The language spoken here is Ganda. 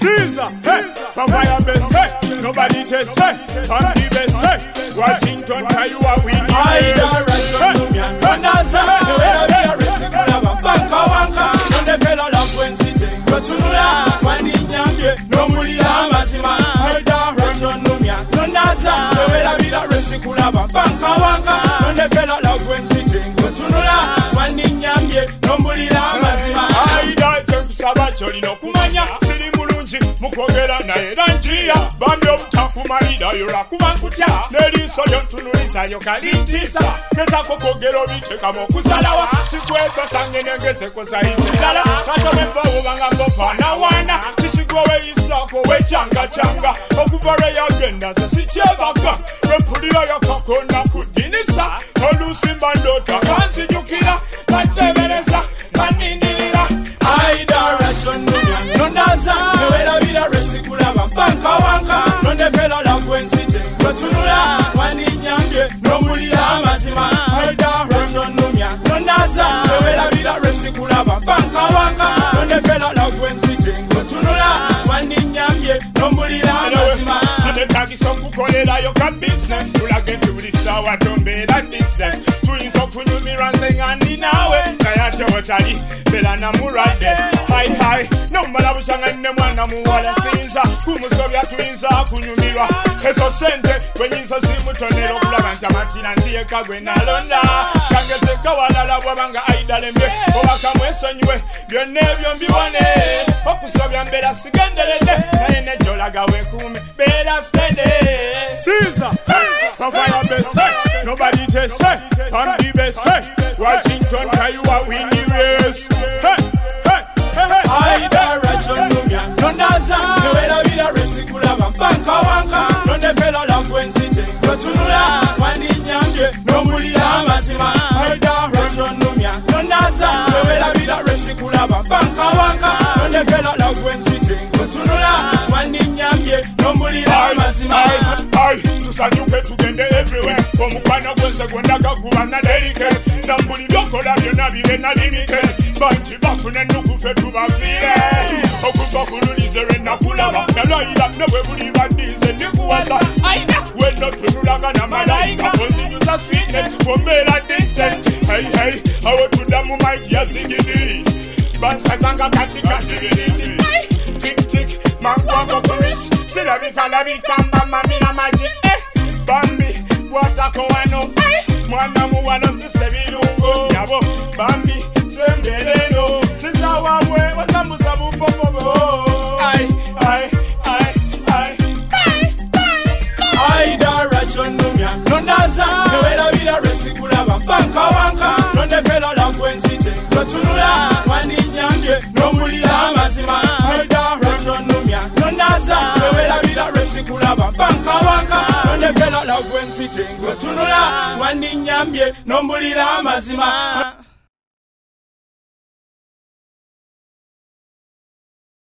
Caesar, hey, from fire best, hey, nobody test, hey, I'm the best, hey, Washington, tell you what we need. I direction, hey, Rondaza, the way I be a recipe, banka wanka, on the fellow love when sitting, but to when in Yambie, no Mulia Massima, I direction, Rondaza, the way I be a recipe, banka wanka, on the fellow love when sitting, but to when in Yambie, no Mulia Massima, I direction, Sabacholi, no Kumanya, Siri Mulunji, Mukogera, Nairanjia, Bambio, Takumarida, Yurakumakutia, Nelly Soyon Tunurisa, Yokalintisa, Kesako Gero, Vitekamo, Kusalawa, Sikueta Sangene, Geseko Saizala, Katamemba, Ugangambo, Panawana, Chishikuwe Isako, Changa Changa, Okuvare Agenda, Sichebaka, Repudia Yakakona, Kudinisa, Olusimbando, Takansi Yukina, Mateveresa, Maninira, I direction, Nondaza, the way I be the recipe, Banka Wanka, non the fellow love when sitting, but to one in Yambie, no Mulia Massima, I direction, Nondaza, the way I be the recipe, Banka Wanka, non the fellow love when sitting, but to one in Yambie, no Mulia Massima. Your business, you like to the sour, don't be that distance. Twins of Funumi Ransing and Dinawe, Kayata Watali, Belana Murade, hi, no Malabusang and Nemamuala Sinza, Kumusovia Twins are Kunumira, Heso Sente, when you saw Simutonero, Lavanta Martina, Tia Kagwena Londa, Kangaseka Wala Wabanga Idalembe, Oakam Sonue, your name, your Biwane, Okusovian Beda Sigandele, and Jolaga Wekum, Beda Stende. Caesar, hey, from fire best, hey, nobody test, hey, I'm the best, hey, Washington, tell you what we need race, hey, I direction, Nondaza, the way I be the recipe, Banka Wanka, non the fellow love when sitting, but to one in Yambie, no Mulia Massima, I direction, Nondaza, the way I be the recipe, Banka Wanka, non the fellow love when sitting, but to one in Yambie, no Mulia Massima. Tusanyuke tugende everywhere omukwana gwenze gwendaga kubana delicate nambuli byokola byonna birena limited banki bafune nukufe tubavire okuva kululize lwenakulaba nalayira newe buli bandize ndikuwaza aina weno tunulaga na malayika konzinyuza sweetness wombeera distance hey awo tuddamu maiki ya zigidi bansazanga katikati biriti tik mangwako kurish silabika mba mamina maji Bambi, watako wano mwana muwano sise birungo Yabo, Bambi, sembereno Sisa wabwe, watamuza bufofobo I direction numya Nondaza, newela bila resikula Banka Wanka, nonde pela la kwensite Notunula, wani nyambye Nomulila masima I direction numya Nondaza, newela bila resikula Banka Wanka Nonde pela la kwensite Notunula, wani nyambye Nomulila masima